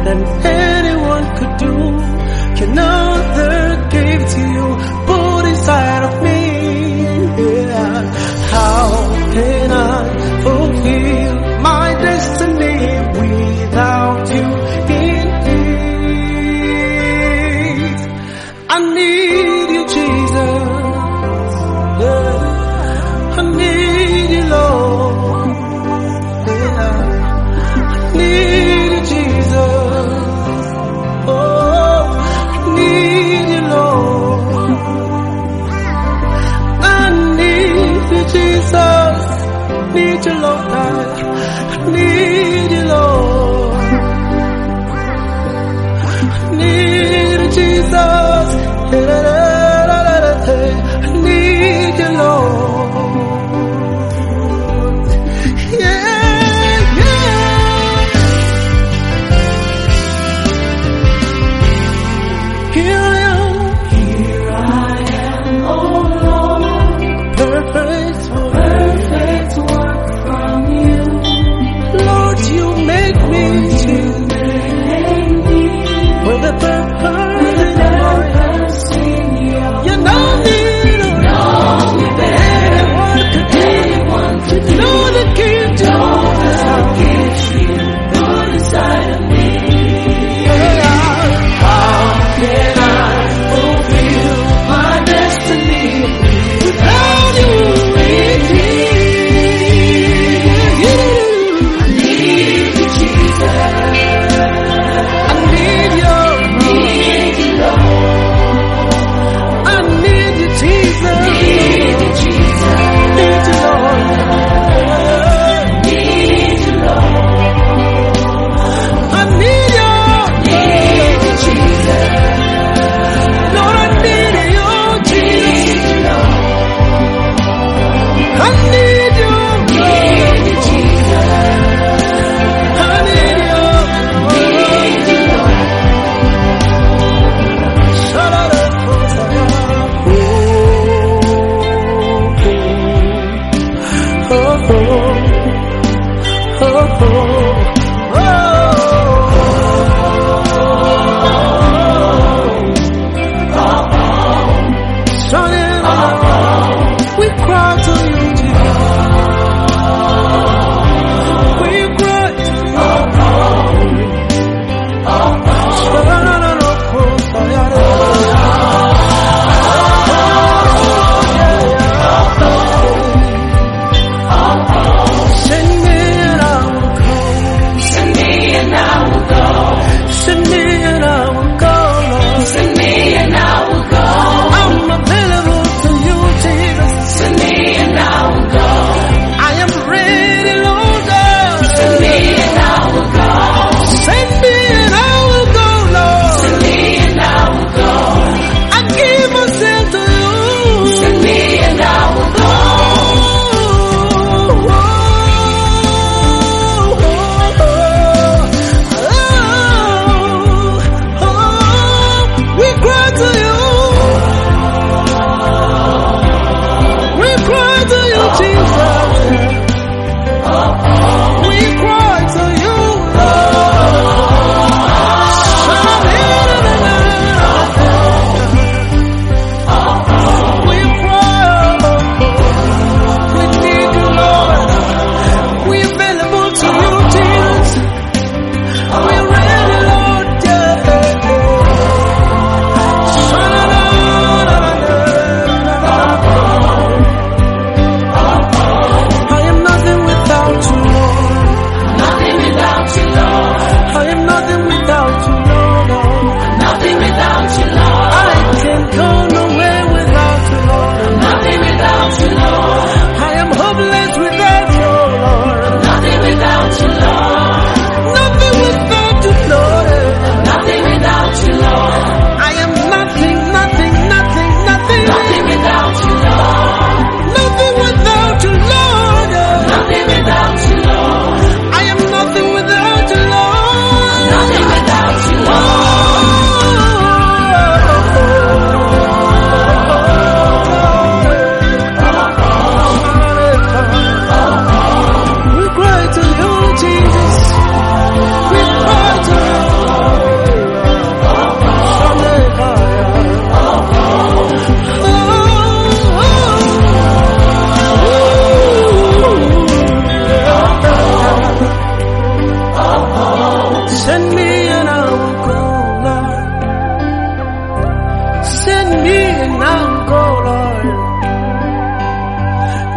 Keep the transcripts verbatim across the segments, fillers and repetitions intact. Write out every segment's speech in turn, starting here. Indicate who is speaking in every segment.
Speaker 1: than anyone could do. Another gave to you, put inside of me. Yeah. How can I fulfill my destiny without you in it? I need you, Jesus. Yeah. I need you, Lord. Yeah. I need you, Jesus. Oh, I need you, Lord. I need you, Jesus. Need you, Lord. I need you, Lord. I need you, Jesus. I need you, Lord. Yeah, yeah. Here I am.
Speaker 2: Here I am, oh Lord.
Speaker 1: Perfect work.
Speaker 2: Perfect work from you.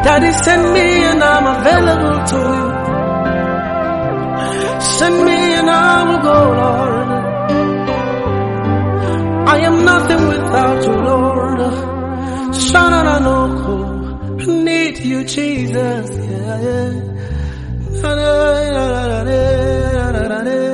Speaker 1: Daddy, send me and I'm available to you. Send me and I will go, Lord. I am nothing without you, Lord. Shananoko, I need you, Jesus. Yeah, yeah.